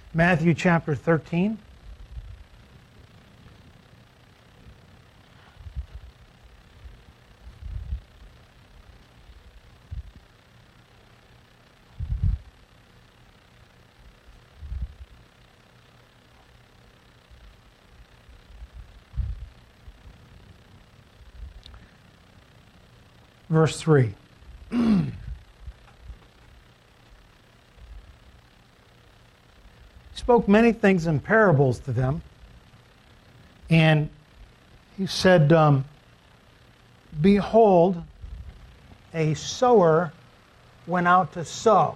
Matthew chapter 13. Verse 3. Spoke many things in parables to them, and he said, behold, a sower went out to sow.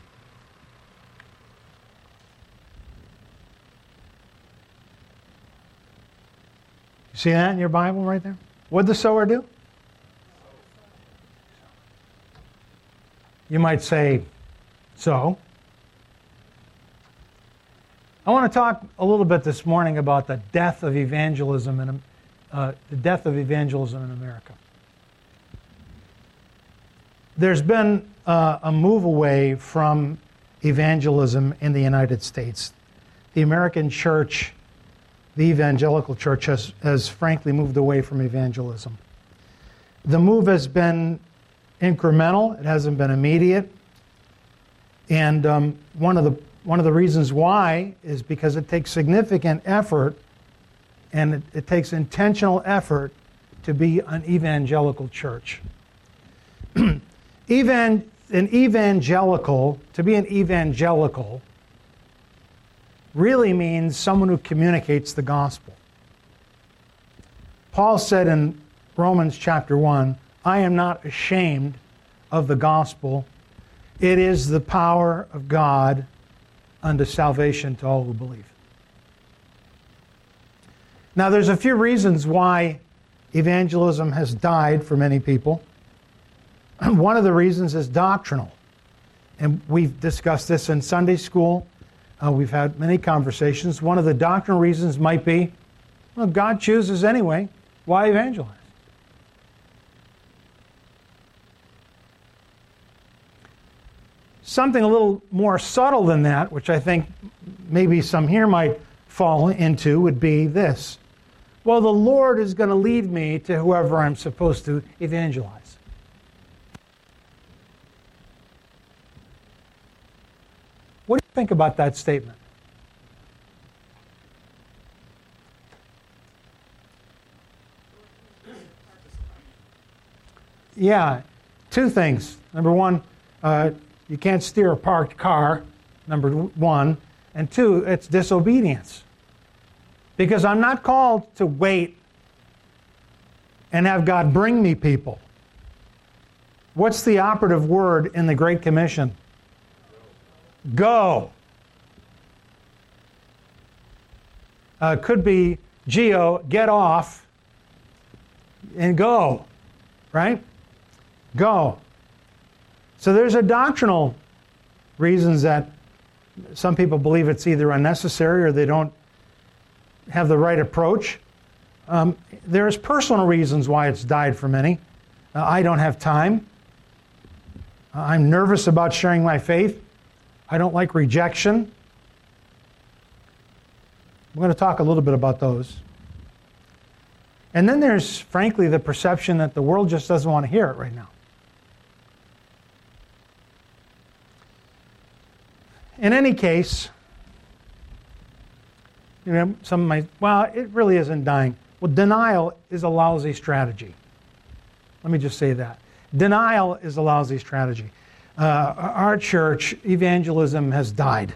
You see that in your Bible right there? What did the sower do? You might say, so? I want to talk a little bit this morning about the death of evangelism in America. There's been a move away from evangelism in the United States. The American church, the evangelical church, has frankly moved away from evangelism. The move has been incremental. It hasn't been immediate. And one of the reasons why is because it takes significant effort, and it takes intentional effort to be an evangelical church. To be an evangelical really means someone who communicates the gospel. Paul said in Romans chapter 1, I am not ashamed of the gospel. It is the power of God unto salvation to all who believe. Now, there's a few reasons why evangelism has died for many people. One of the reasons is doctrinal. And we've discussed this in Sunday school. We've had many conversations. One of the doctrinal reasons might be, well, God chooses anyway. Why evangelize? Something a little more subtle than that, which I think maybe some here might fall into, would be this. Well, the Lord is going to lead me to whoever I'm supposed to evangelize. What do you think about that statement? Yeah, two things. Number one, you can't steer a parked car, number one. And two, it's disobedience. Because I'm not called to wait and have God bring me people. What's the operative word in the Great Commission? Go. Could be geo, get off, and go. Right? Go. So there's a doctrinal reasons that some people believe it's either unnecessary or they don't have the right approach. There's personal reasons why it's died for many. I don't have time. I'm nervous about sharing my faith. I don't like rejection. We're going to talk a little bit about those. And then there's, frankly, the perception that the world just doesn't want to hear it right now. In any case, some might, well, it really isn't dying. Well, denial is a lousy strategy. Let me just say that. Denial is a lousy strategy. Our church, evangelism has died.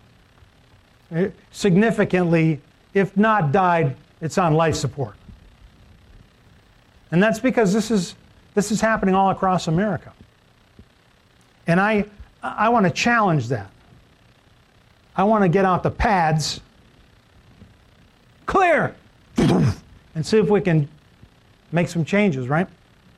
Significantly, if not died, it's on life support. And that's because this is happening all across America. And I want to challenge that. I want to get out the pads, clear, and see if we can make some changes, right?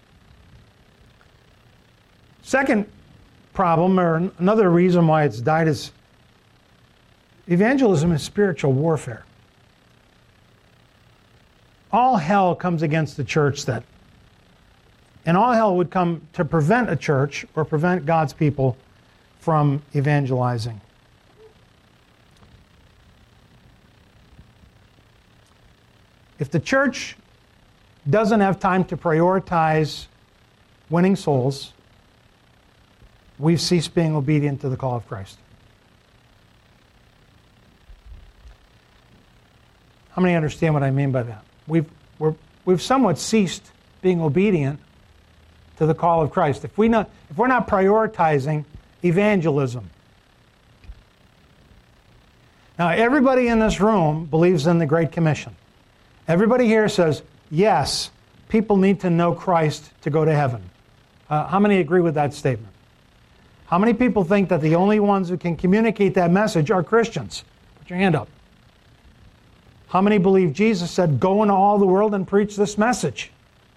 Second problem, or another reason why it's died, is evangelism is spiritual warfare. All hell comes against the church then. And all hell would come to prevent a church or prevent God's people from evangelizing. If the church doesn't have time to prioritize winning souls, we've ceased being obedient to the call of Christ. How many understand what I mean by that? We've somewhat ceased being obedient to the call of Christ. If we're not prioritizing evangelism. Now, everybody in this room believes in the Great Commission. Everybody here says, yes, people need to know Christ to go to heaven. How many agree with that statement? How many people think that the only ones who can communicate that message are Christians? Put your hand up. How many believe Jesus said, go into all the world and preach this message?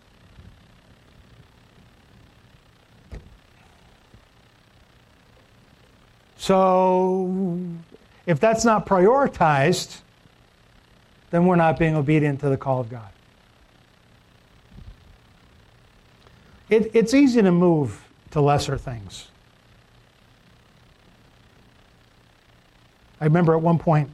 So, if that's not prioritized, then we're not being obedient to the call of God. It's easy to move to lesser things. I remember at one point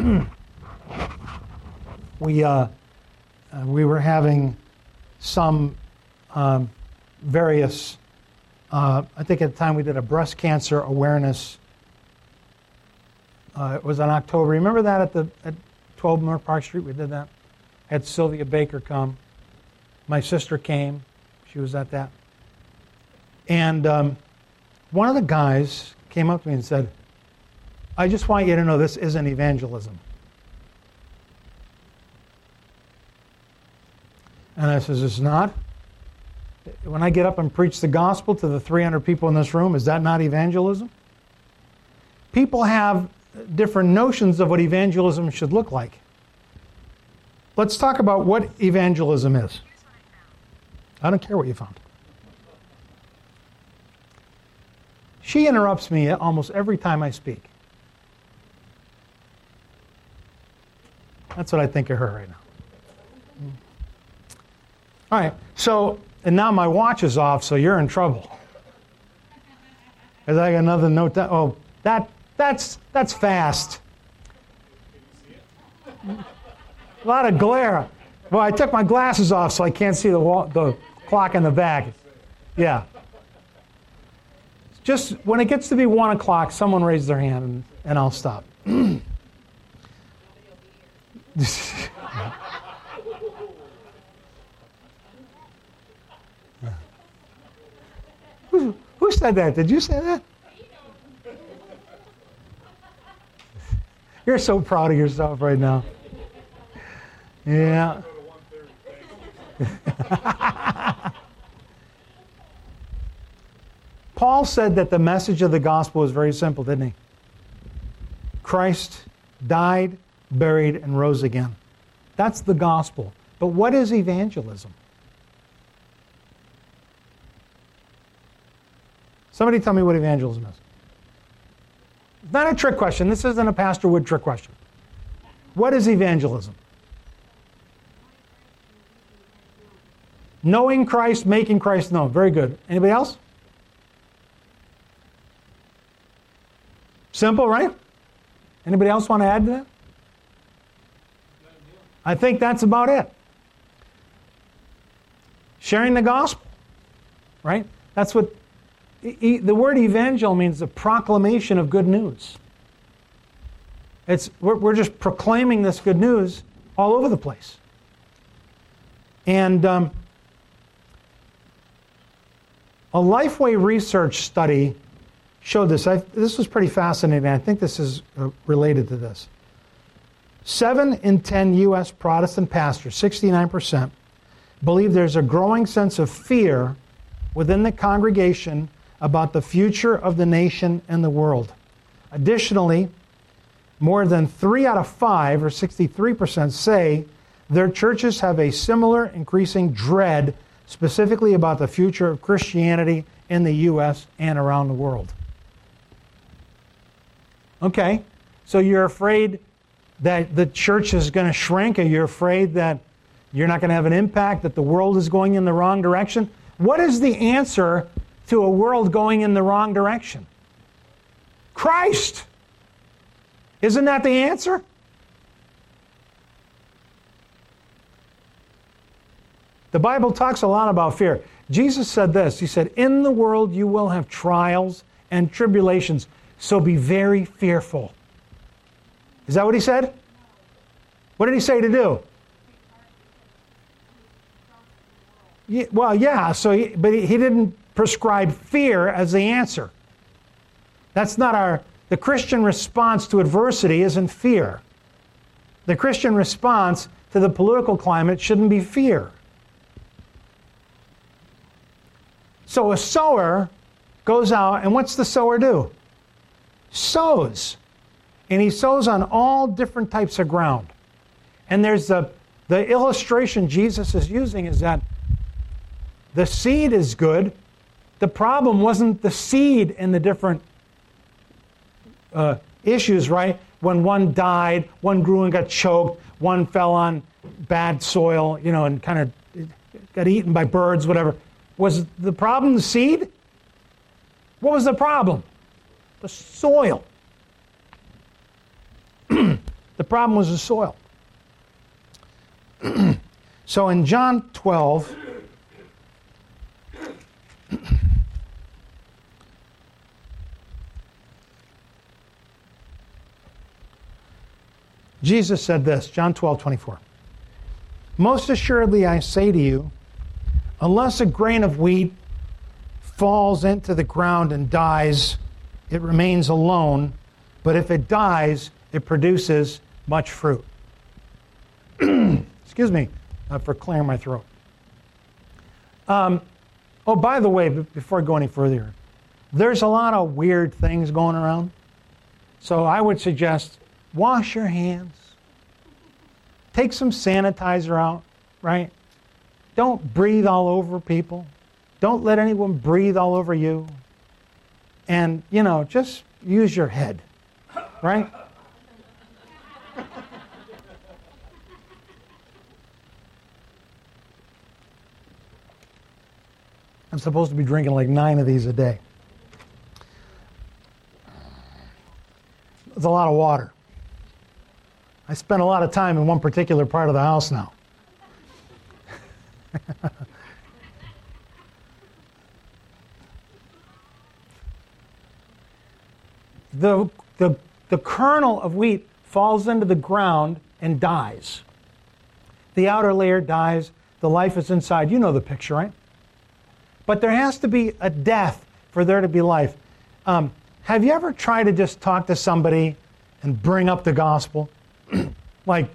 we were having some various. I think at the time we did a breast cancer awareness. It was in October. Remember that at 12 North Park Street? We did that. Had Sylvia Baker come. My sister came. She was at that. And one of the guys came up to me and said, I just want you to know this isn't evangelism. And I says, it's not? When I get up and preach the gospel to the 300 people in this room, is that not evangelism? People have different notions of what evangelism should look like. Let's talk about what evangelism is. I don't care what you found. She interrupts me almost every time I speak. That's what I think of her right now. All right, so, and now my watch is off, so you're in trouble. Because I got another note. That's fast. A lot of glare. Well, I took my glasses off so I can't see the clock in the back. Yeah. Just when it gets to be 1 o'clock, someone raise their hand and I'll stop. Who said that? Did you say that? You're so proud of yourself right now. Yeah. Paul said that the message of the gospel was very simple, didn't he? Christ died, buried, and rose again. That's the gospel. But what is evangelism? Somebody tell me what evangelism is. It's not a trick question. This isn't a Pastor Wood trick question. What is evangelism? Knowing Christ, making Christ known. Very good. Anybody else? Simple, right? Anybody else want to add to that? I think that's about it. Sharing the gospel, right? That's what the word evangel means, the proclamation of good news. We're just proclaiming this good news all over the place. And a Lifeway research study showed this. This was pretty fascinating. I think this is related to this. 7 in 10 U.S. Protestant pastors, 69%, believe there's a growing sense of fear within the congregation about the future of the nation and the world. Additionally, more than 3 out of 5, or 63%, say their churches have a similar increasing dread specifically about the future of Christianity in the U.S. and around the world. Okay, so you're afraid that the church is going to shrink, or you're afraid that you're not going to have an impact, that the world is going in the wrong direction? What is the answer to a world going in the wrong direction? Christ! Isn't that the answer? The Bible talks a lot about fear. Jesus said this. He said, in the world you will have trials and tribulations, so be very fearful. Is that what he said? What did he say to do? Yeah, well, yeah, but he didn't prescribe fear as the answer. That's not the Christian response to adversity isn't fear. The Christian response to the political climate shouldn't be fear. So a sower goes out, and what's the sower do? Sows. And he sows on all different types of ground. And there's the illustration Jesus is using is that the seed is good. The problem wasn't the seed in the different issues, right? When one died, one grew and got choked, one fell on bad soil, and kind of got eaten by birds, whatever. Was the problem the seed? What was the problem? The soil. The problem was the soil. So in John 12, Jesus said this, John 12:24. Most assuredly I say to you, unless a grain of wheat falls into the ground and dies, it remains alone, but if it dies, it produces much fruit. Excuse me for clearing my throat. Oh, by the way, before I go any further, there's a lot of weird things going around. So I would suggest wash your hands. Take some sanitizer out, right? Don't breathe all over people. Don't let anyone breathe all over you. And, just use your head, right? I'm supposed to be drinking like 9 of these a day. It's a lot of water. I spend a lot of time in one particular part of the house now. The kernel of wheat falls into the ground and dies. The outer layer dies. The life is inside. You know the picture, right? But there has to be a death for there to be life. Have you ever tried to just talk to somebody and bring up the gospel? Like,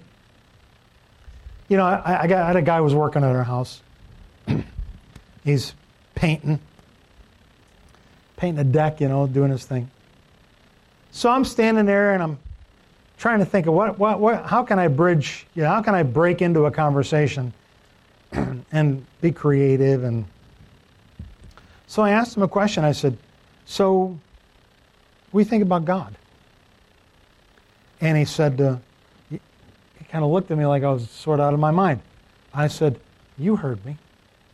I had a guy who was working at our house. He's painting a deck, doing his thing. So I'm standing there and I'm trying to think of how can I bridge, how can I break into a conversation and be creative. And so I asked him a question. I said, so what do you think about God? And he said, he kind of looked at me like I was sort of out of my mind. I said, you heard me.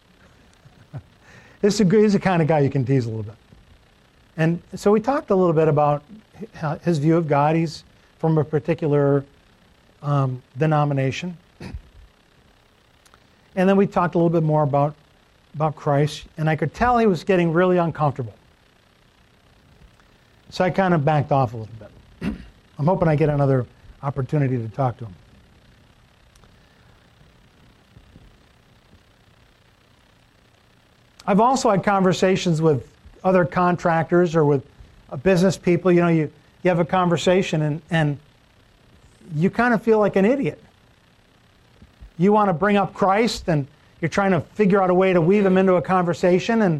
He's the kind of guy you can tease a little bit. And so we talked a little bit about his view of God. He's from a particular denomination. And then we talked a little bit more about Christ. And I could tell he was getting really uncomfortable. So I kind of backed off a little bit. I'm hoping I get another opportunity to talk to him. I've also had conversations with other contractors or with business people. You have a conversation and you kind of feel like an idiot. You want to bring up Christ and you're trying to figure out a way to weave him into a conversation, and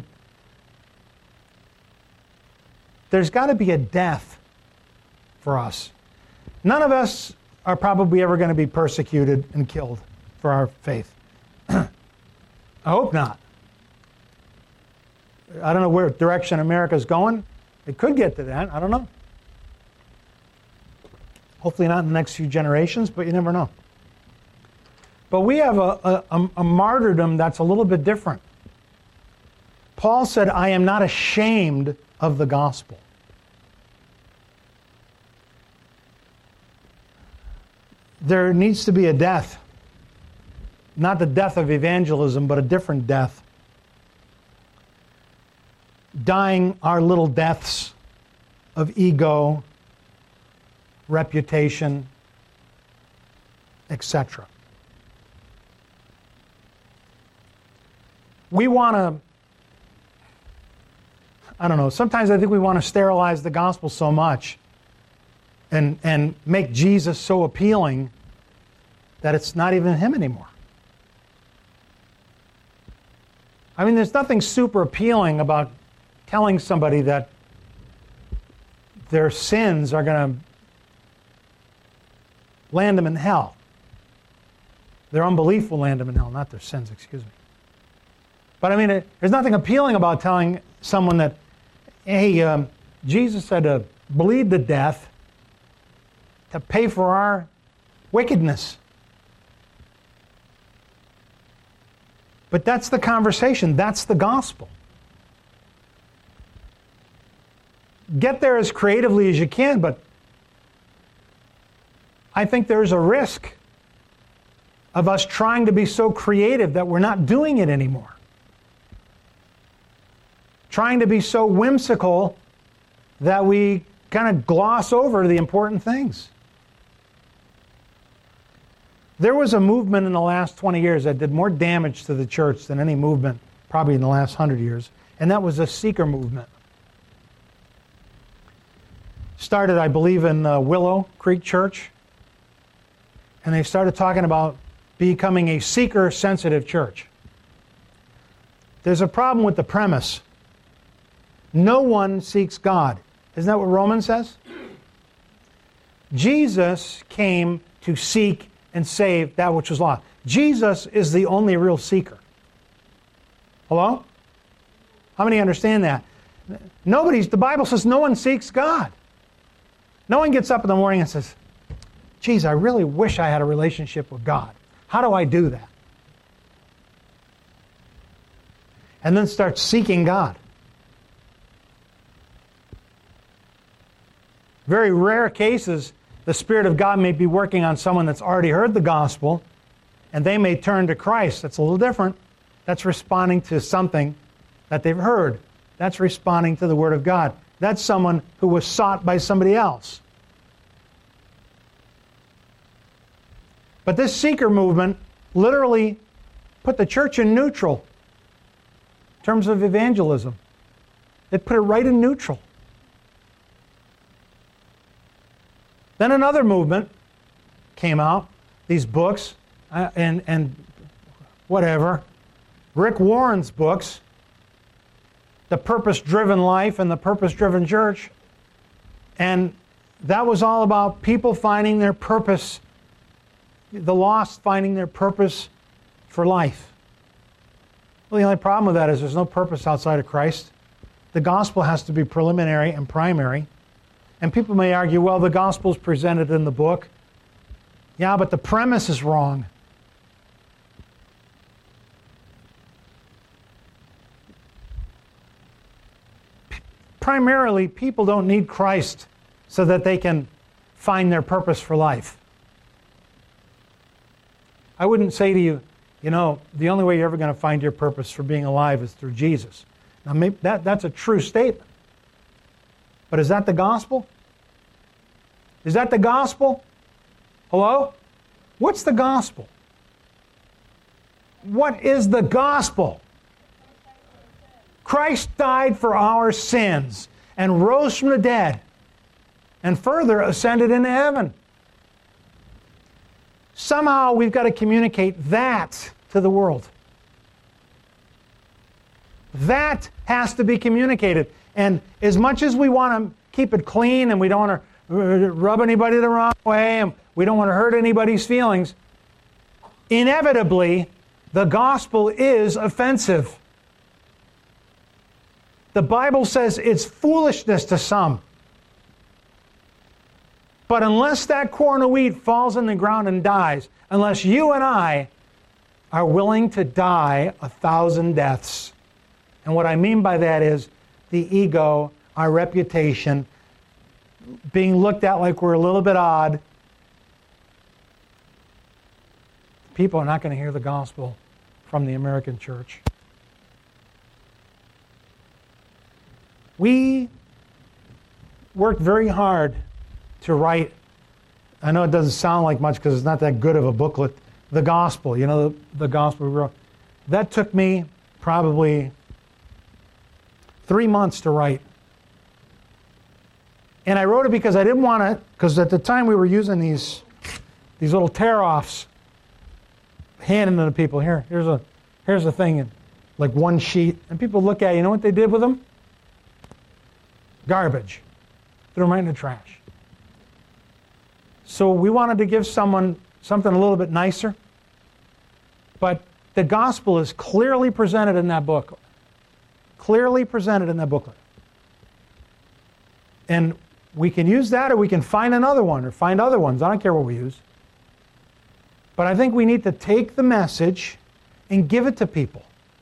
there's got to be a death for us. None of us are probably ever going to be persecuted and killed for our faith. I hope not. I don't know where direction America's going. It could get to that. I don't know. Hopefully not in the next few generations, but you never know. But we have a martyrdom that's a little bit different. Paul said, I am not ashamed of the gospel. There needs to be a death. not the death of evangelism, but a different death. Dying our little deaths of ego, reputation, etc. We want to, I don't know, sometimes I think we want to sterilize the gospel so much and make Jesus so appealing that it's not even him anymore. I mean, there's nothing super appealing about telling somebody that their sins are going to land them in hell. Their unbelief will land them in hell, not their sins, excuse me. But I mean, there's nothing appealing about telling someone that, hey, Jesus had to bleed to death to pay for our wickedness. But that's the conversation. That's the gospel. Get there as creatively as you can, but I think there's a risk of us trying to be so creative that we're not doing it anymore. Trying to be so whimsical that we kind of gloss over the important things. There was a movement in the last 20 years that did more damage to the church than any movement probably in the last 100 years, and that was the seeker movement. Started, I believe, in Willow Creek Church, and they started talking about becoming a seeker-sensitive church. There's a problem with the premise. No one seeks God. Isn't that what Romans says? Jesus came to seek and save that which was lost. Jesus is the only real seeker. Hello? How many understand that? The Bible says no one seeks God. No one gets up in the morning and says, geez, I really wish I had a relationship with God. How do I do that? And then start seeking God. Very rare cases, the Spirit of God may be working on someone that's already heard the gospel, and they may turn to Christ. That's a little different. That's responding to something that they've heard. That's responding to the Word of God. That's someone who was sought by somebody else. But this seeker movement literally put the church in neutral in terms of evangelism. It put it right in neutral. Then another movement came out, these books, and whatever. Rick Warren's books, The Purpose-Driven Life and The Purpose-Driven Church. And that was all about people finding their purpose, the lost finding their purpose for life. Well, the only problem with that is there's no purpose outside of Christ. The gospel has to be preliminary and primary. And people may argue, well, the gospel is presented in the book. Yeah, but the premise is wrong. Primarily, people don't need Christ so that they can find their purpose for life. I wouldn't say to you, you know, the only way you're ever going to find your purpose for being alive is through Jesus. Now, maybe that's a true statement. But is that the gospel? Is that the gospel? Hello? What's the gospel? What is the gospel? Christ died for our sins and rose from the dead and further ascended into heaven. Somehow we've got to communicate that to the world. That has to be communicated. And as much as we want to keep it clean and we don't want to rub anybody the wrong way and we don't want to hurt anybody's feelings, inevitably the gospel is offensive. The Bible says it's foolishness to some. But unless that corn of wheat falls in the ground and dies, unless you and I are willing to die 1,000 deaths, and what I mean by that is the ego, our reputation, being looked at like we're a little bit odd. people are not going to hear the gospel from the American church. We worked very hard to write, I know it doesn't sound like much because it's not that good of a booklet, the gospel, the gospel we wrote. That took me probably 3 months to write. And I wrote it because I didn't want to, because at the time we were using these little tear-offs, handing them to people. Here's a thing in like one sheet. And people look at it, you know what they did with them? Garbage. Threw them right in the trash. So we wanted to give someone something a little bit nicer. But the gospel is clearly presented in that book. Clearly presented in that booklet. And we can use that, or we can find another one, or find other ones. I don't care what we use. But I think we need to take the message and give it to people.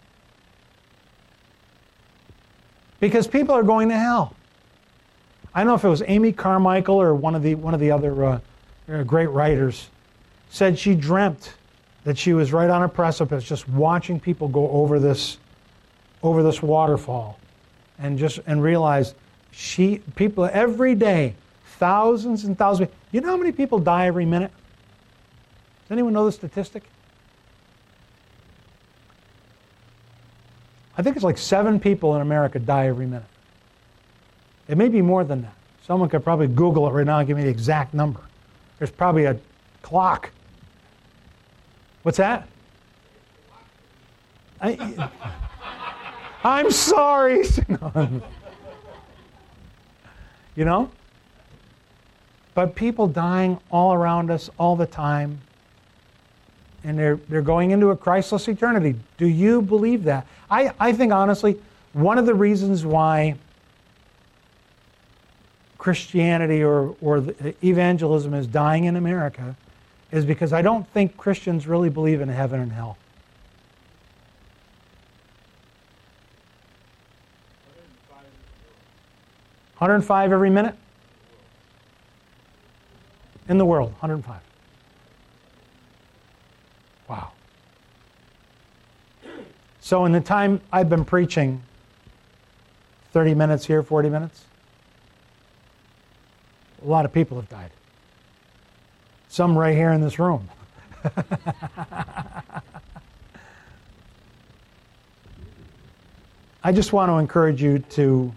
Because people are going to hell. I don't know if it was Amy Carmichael or one of the other great writers said she dreamt that she was right on a precipice, just watching people go over this waterfall, and realized people every day, thousands and thousands. You know how many people die every minute? Does anyone know the statistic? I think it's like 7 people in America die every minute. It may be more than that. Someone could probably Google it right now and give me the exact number. There's probably a clock. What's that? I'm sorry. You know? But people dying all around us all the time. And they're going into a Christless eternity. Do you believe that? I think, honestly, one of the reasons why Christianity or evangelism is dying in America is because I don't think Christians really believe in heaven and hell. $105 every minute? In the world, 105. Wow. So in the time I've been preaching, 30 minutes here, 40 minutes, a lot of people have died. Some right here in this room. I just want to encourage you to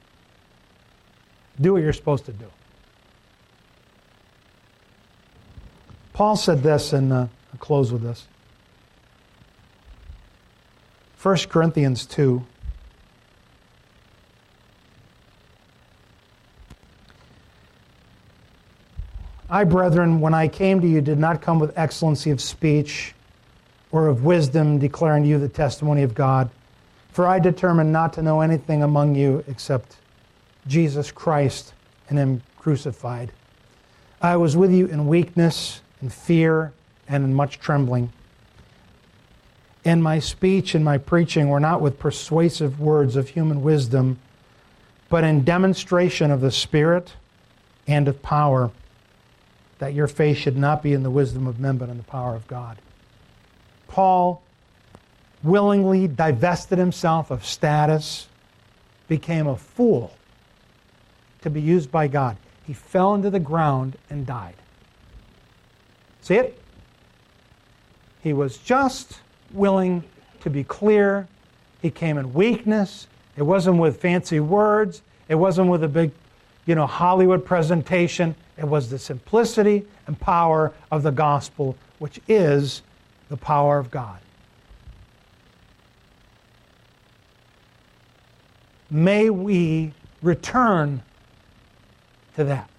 do what you're supposed to do. Paul said this, and I'll close with this. 1 Corinthians 2. I, brethren, when I came to you, did not come with excellency of speech or of wisdom, declaring to you the testimony of God. For I determined not to know anything among you except Jesus Christ and Him crucified. I was with you in weakness, in fear, and in much trembling. And my speech and my preaching were not with persuasive words of human wisdom, but in demonstration of the Spirit and of power, that your faith should not be in the wisdom of men, but in the power of God. Paul willingly divested himself of status, became a fool to be used by God. He fell into the ground and died. See it? He was just willing to be clear. He came in weakness. It wasn't with fancy words. It wasn't with a big, Hollywood presentation. It was the simplicity and power of the gospel, which is the power of God. May we return to that.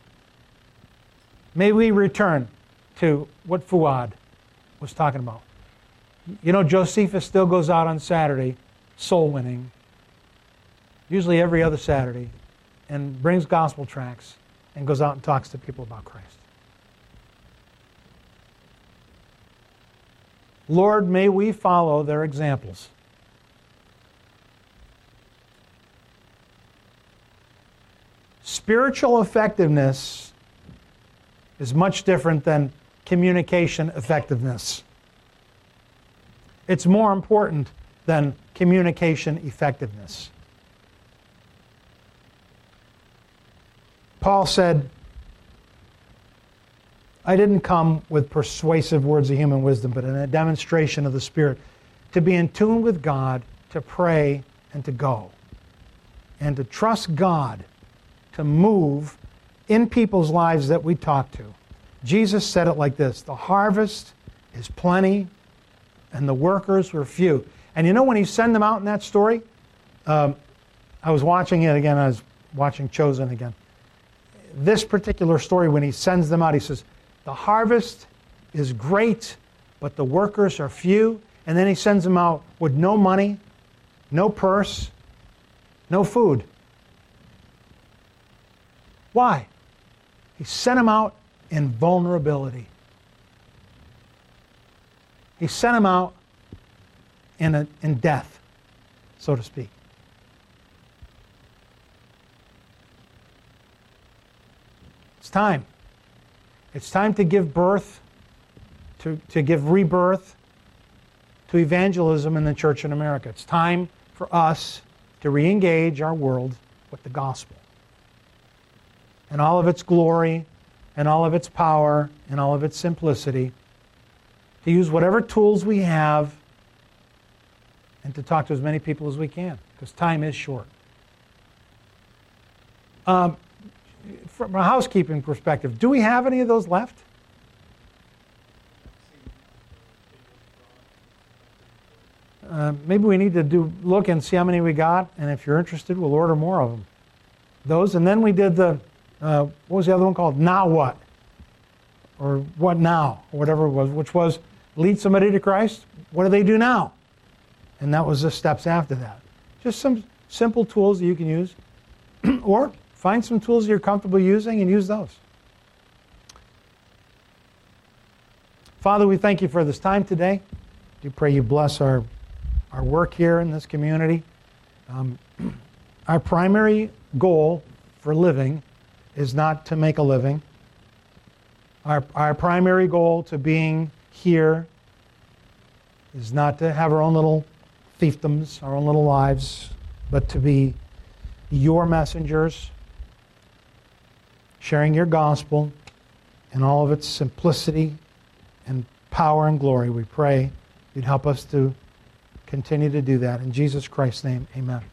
May we return to what Fuad was talking about. Josephus still goes out on Saturday, soul winning, usually every other Saturday, and brings gospel tracts and goes out and talks to people about Christ. Lord, may we follow their examples. Spiritual effectiveness is much different than communication effectiveness. It's more important than communication effectiveness. Paul said, I didn't come with persuasive words of human wisdom, but in a demonstration of the Spirit, to be in tune with God, to pray, and to go. And to trust God to move in people's lives that we talk to. Jesus said it like this, the harvest is plenty, and the workers were few. And you know when he sent them out in that story? I was watching it again, I was watching Chosen again. This particular story, when he sends them out, he says, the harvest is great, but the workers are few. And then he sends them out with no money, no purse, no food. Why? He sent them out in vulnerability. He sent them out in death, so to speak. It's time. It's time to give birth, to give rebirth to evangelism in the church in America. It's time for us to re-engage our world with the gospel. And all of its glory, and all of its power, and all of its simplicity. To use whatever tools we have, and to talk to as many people as we can, because time is short. From a housekeeping perspective, do we have any of those left? Maybe we need to look and see how many we got, and if you're interested, we'll order more of them. Those, and then we did the, what was the other one called? Now what? Or what now? Or whatever it was, which was lead somebody to Christ. What do they do now? And that was the steps after that. Just some simple tools that you can use. Or find some tools you're comfortable using and use those. Father, we thank you for this time today. We pray you bless our work here in this community. Our primary goal for living is not to make a living. Our primary goal to being here is not to have our own little fiefdoms, our own little lives, but to be your messengers, sharing your gospel in all of its simplicity and power and glory. We pray you'd help us to continue to do that. In Jesus Christ's name, amen.